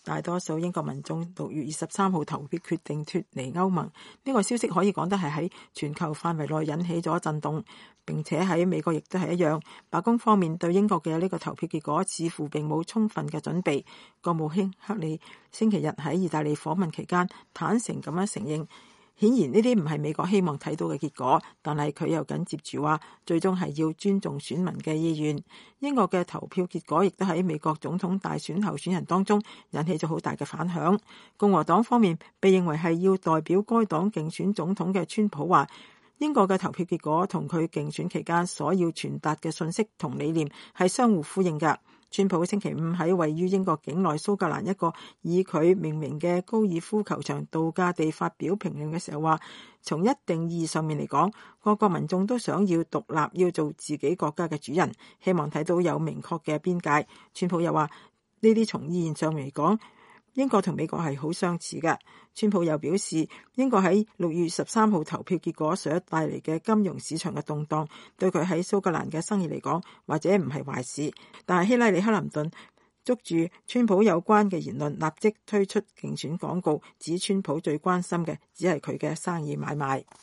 大多數英國民眾6月23號投票決定脫離歐盟。呢個消息可以講得係喺全球範圍內引起咗震動，並且喺美國亦都係一樣。白宮方面對英國嘅呢個投票結果似乎並冇充分嘅準備。國務卿克里星期日喺意大利訪問期間坦誠咁樣承認，顯然呢啲唔係美國希望睇到嘅結果，但係佢又緊接住話，最終係要尊重選民嘅意願。英國嘅投票結果亦都喺美國總統大選候選人當中引起咗好大嘅反響。共和黨方面被認為係要代表該黨競選總統嘅川普話，英國嘅投票結果同佢競選期間所要傳達嘅信息同理念係相互呼應㗎。川普星期五喺位於英國境內蘇格蘭一個以佢命名嘅高爾夫球場度假地發表評論嘅時候話，從一定意義上面嚟講，各國民眾都想要獨立，要做自己國家嘅主人，希望睇到有明確嘅邊界。川普又話，呢啲從意義上嚟講，英國同美國係好相似嘅。川普又表示，英國喺6月13號投票結果所帶嚟嘅金融市場嘅動盪，對佢喺蘇格蘭嘅生意嚟講，或者唔係壞事。但係希拉里克林頓捉住川普有關嘅言論，立即推出競選廣告，指川普最關心嘅只係佢嘅生意買賣。